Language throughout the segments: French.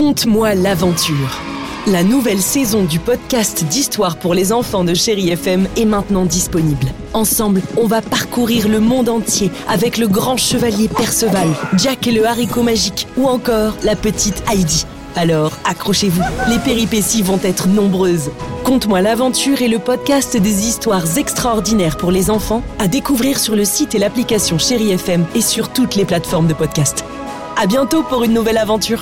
Conte-moi l'aventure. La nouvelle saison du podcast d'histoire pour les enfants de Chérie FM est maintenant disponible. Ensemble, on va parcourir le monde entier avec le grand chevalier Perceval, Jack et le haricot magique ou encore la petite Heidi. Alors, accrochez-vous, les péripéties vont être nombreuses. Conte-moi l'aventure est le podcast des histoires extraordinaires pour les enfants à découvrir sur le site et l'application Chérie FM et sur toutes les plateformes de podcast. À bientôt pour une nouvelle aventure.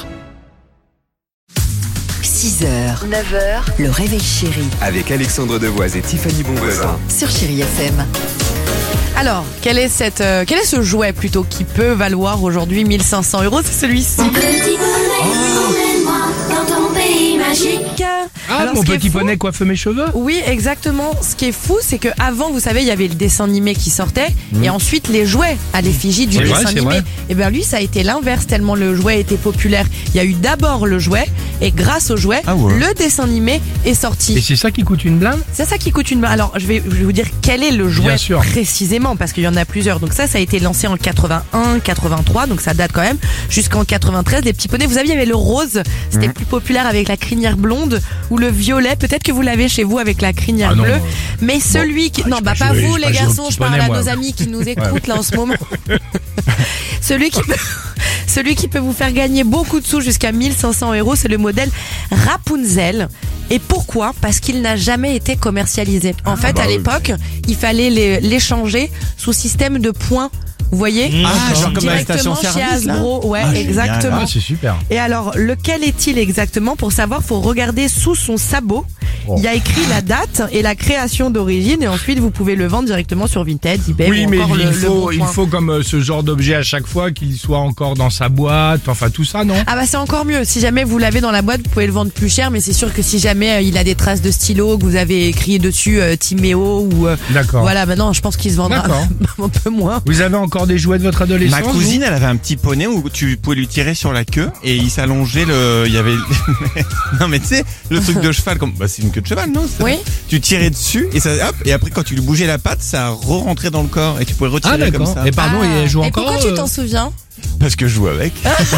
6h, 9h, le réveil chéri Avec Alexandre Devoise et Tiffany Bonvoisin sur Chérie FM. Alors, quel est ce jouet plutôt qui peut valoir aujourd'hui 1 500 €? C'est celui-ci. Mon petit bonnet, emmène-moi dans ton pays magique. Alors, mon ce qui est petit fou- poney coiffe mes cheveux. Oui, exactement. Ce qui est fou, c'est que avant, vous savez, il y avait le dessin animé qui sortait et ensuite les jouets à l'effigie du C'est vrai, dessin c'est animé. vrai. Et bien lui, ça a été l'inverse tellement le jouet était populaire. Il y a eu d'abord le jouet et grâce au jouet, le dessin animé est sorti. Et c'est ça qui coûte une blinde? C'est ça qui coûte une main. Alors, je vais vous dire quel est le jouet Bien sûr. précisément, parce qu'il y en a plusieurs. Donc ça a été lancé en 81, 83, donc ça date quand même, jusqu'en 93. Les petits poneys, vous savez, il y avait le rose, c'était plus populaire avec la crinière blonde, ou le violet, peut-être que vous l'avez chez vous avec la crinière Ah non, bleue. moi. Mais celui qui... Non, j'ai bah pas pas joué- vous j'ai les pas joué au garçons, petit je parle poney, à moi. nos amis qui nous écoutent là en ce moment. Celui qui peut vous faire gagner beaucoup de sous jusqu'à 1 500 €, c'est le modèle Rapunzel. Et pourquoi? Parce qu'il n'a jamais été commercialisé. En fait, à l'époque, il fallait l'échanger sous système de points. Vous voyez? genre comme à la Directement chez station-service, là. Hasbro. Ouais, Ah, génial. exactement. Ah, c'est super. Et alors, lequel est-il exactement? Pour savoir, faut regarder sous son sabot. Il y a écrit la date et la création d'origine, et ensuite vous pouvez le vendre directement sur Vinted, eBay Oui, ou mais encore il Bon il Coin. faut comme ce genre d'objet à chaque fois qu'il soit encore dans sa boîte, enfin tout ça, non? Ah bah c'est encore mieux. Si jamais vous l'avez dans la boîte, vous pouvez le vendre plus cher, mais c'est sûr que si jamais il a des traces de stylo, que vous avez écrit dessus Timéo ou D'accord. voilà, maintenant je pense qu'il se vendra D'accord. un peu moins. Vous avez encore des jouets de votre adolescence? Ma cousine, elle avait un petit poney où tu pouvais lui tirer sur la queue et il s'allongeait il y avait, non mais tu sais, le truc de cheval comme, bah c'est une queue de cheval, non? C'est Oui. ça. Tu tirais dessus et ça, hop, et après quand tu lui bougeais la patte, ça re-rentrait dans le corps et tu pouvais retirer Ah comme d'accord. ça. Et pardon, il joue Et encore? pourquoi tu t'en souviens? Parce que je joue avec.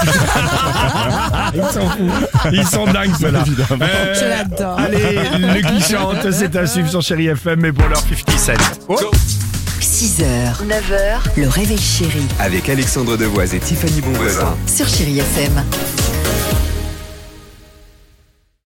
Ils s'en foutent. Ils sont dingues ceux-là. Je l'adore. Allez, le qui chante, c'est à suivre sur Chérie FM, mais pour l'heure 50 Cent. 6h, 9h, le réveil chéri Avec Alexandre Devoise et Tiffany Bonvoisin sur Chérie FM.